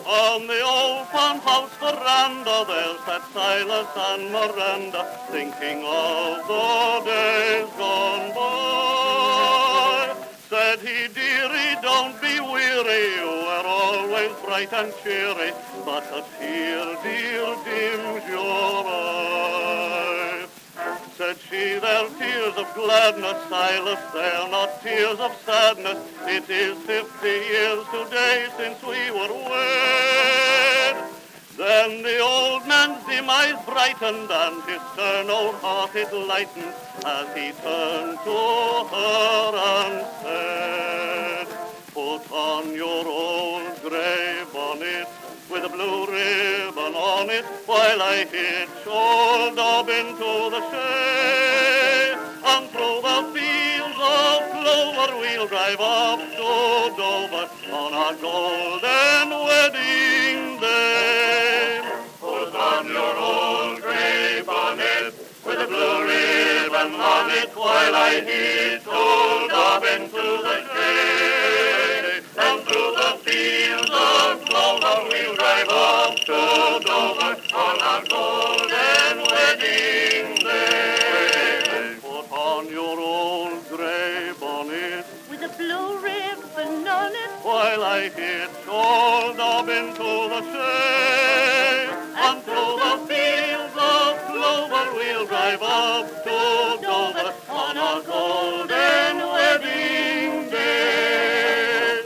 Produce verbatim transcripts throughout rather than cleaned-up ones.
On the old farmhouse veranda there sat Silas and Miranda, thinking of the days gone by. Said he, dearie, don't be weary, you are always bright and cheery, but a tear, dear, dims your eye. Said she, they're tears of gladness, Silas, they're not tears of sadness. It is fifty years today since we were wed. Then the old man's dim eyes brightened and his stern old heart it lightened as he turned to her and said, put on your old grey bonnet with a blue ribbon on it while I hitch old Dobbin to the shay. And through the fields of clover we'll drive up to Dover on our golden wedding day. Put on your old grey bonnet with a blue ribbon on it while I hitch old Dobbin to the shay. And through the fields of clover we'll drive up to Dover on our golden wedding day. Put on your old grey bonnet with a blue ribbon on it while I hitch old Dobbin to the shay. And through the fields of clover we'll drive up to Dover on our golden wedding day.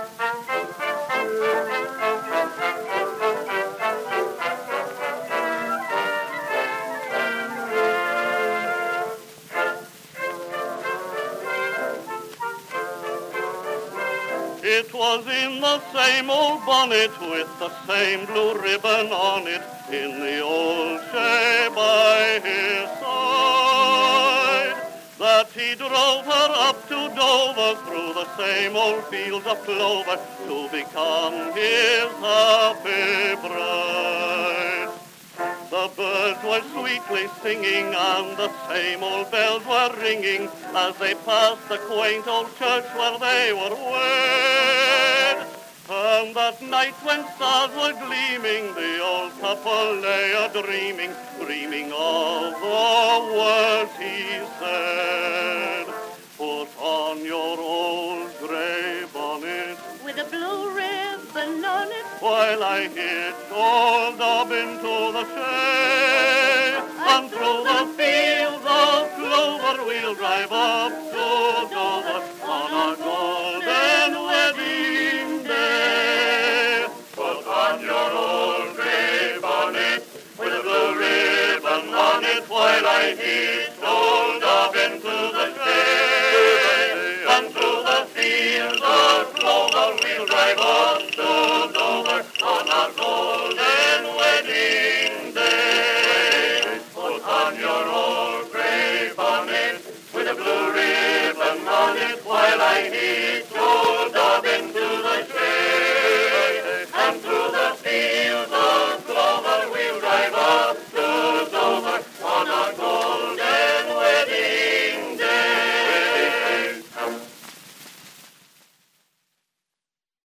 It was in the same old bonnet with the same blue ribbon on it, in the old shay by his side, that he drove her up to Dover through the same old fields of clover to become his happy bride. The birds were sweetly singing and the same old bells were ringing as they passed the quaint old church where they were wed. And that night when stars were gleaming, the old couple lay a-dreaming, dreaming of the words he said. Put on your old grey bonnet with a blue ribbon on it while I hitch old Dobbin to the shay. And through the fields of clover we'll drive up to Dover on our golden wedding day. Put on your old grey bonnet with a blue ribbon on it while I hitch old Dobbin to the shay. And through the fields of clover we'll drive up